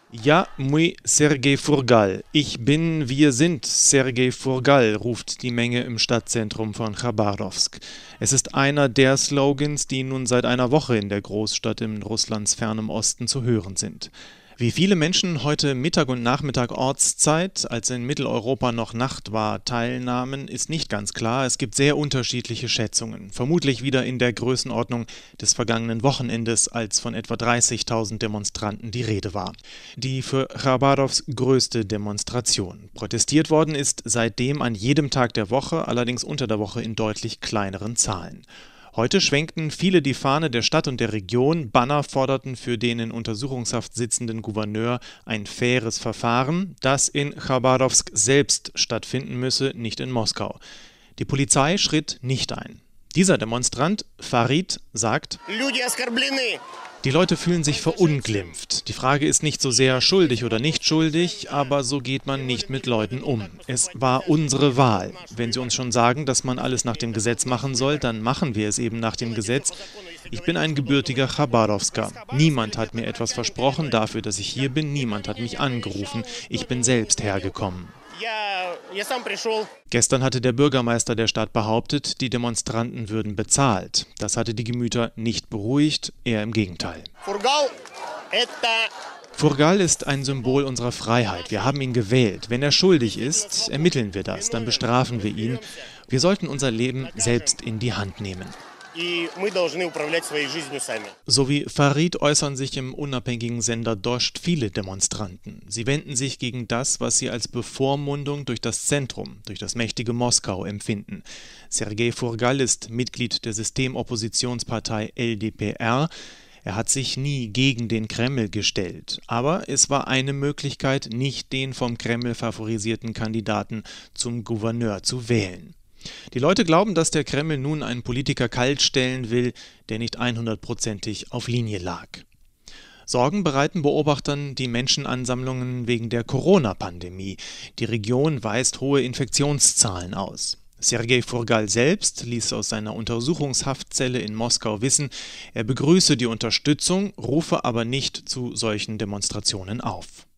Ja, muy Sergej Furgal. Ich bin, wir sind Sergej Furgal, ruft die Menge im Stadtzentrum von Chabarowsk. Es ist einer der Slogans, die nun seit einer Woche in der Großstadt in Russlands fernem Osten zu hören sind. Wie viele Menschen heute Mittag und Nachmittag Ortszeit, als in Mitteleuropa noch Nacht war, teilnahmen, ist nicht ganz klar. Es gibt sehr unterschiedliche Schätzungen. Vermutlich wieder in der Größenordnung des vergangenen Wochenendes, als von etwa 30.000 Demonstranten die Rede war. Die für Chabarowsk größte Demonstration. Protestiert worden ist seitdem an jedem Tag der Woche, allerdings unter der Woche in deutlich kleineren Zahlen. Heute schwenkten viele die Fahne der Stadt und der Region. Banner forderten für den in Untersuchungshaft sitzenden Gouverneur ein faires Verfahren, das in Chabarowsk selbst stattfinden müsse, nicht in Moskau. Die Polizei schritt nicht ein. Dieser Demonstrant, Farid, sagt: Die Leute fühlen sich verunglimpft. Die Frage ist nicht so sehr schuldig oder nicht schuldig, aber so geht man nicht mit Leuten um. Es war unsere Wahl. Wenn sie uns schon sagen, dass man alles nach dem Gesetz machen soll, dann machen wir es eben nach dem Gesetz. Ich bin ein gebürtiger Chabarowsker. Niemand hat mir etwas versprochen dafür, dass ich hier bin. Niemand hat mich angerufen. Ich bin selbst hergekommen. Gestern hatte der Bürgermeister der Stadt behauptet, die Demonstranten würden bezahlt. Das hatte die Gemüter nicht beruhigt, eher im Gegenteil. Furgal ist ein Symbol unserer Freiheit. Wir haben ihn gewählt. Wenn er schuldig ist, ermitteln wir das, dann bestrafen wir ihn. Wir sollten unser Leben selbst in die Hand nehmen. So wie Farid äußern sich im unabhängigen Sender Dost viele Demonstranten. Sie wenden sich gegen das, was sie als Bevormundung durch das Zentrum, durch das mächtige Moskau empfinden. Sergej Furgal ist Mitglied der Systemoppositionspartei LDPR. Er hat sich nie gegen den Kreml gestellt. Aber es war eine Möglichkeit, nicht den vom Kreml favorisierten Kandidaten zum Gouverneur zu wählen. Die Leute glauben, dass der Kreml nun einen Politiker kaltstellen will, der nicht 100%ig auf Linie lag. Sorgen bereiten Beobachtern die Menschenansammlungen wegen der Corona-Pandemie. Die Region weist hohe Infektionszahlen aus. Sergej Furgal selbst ließ aus seiner Untersuchungshaftzelle in Moskau wissen, er begrüße die Unterstützung, rufe aber nicht zu solchen Demonstrationen auf.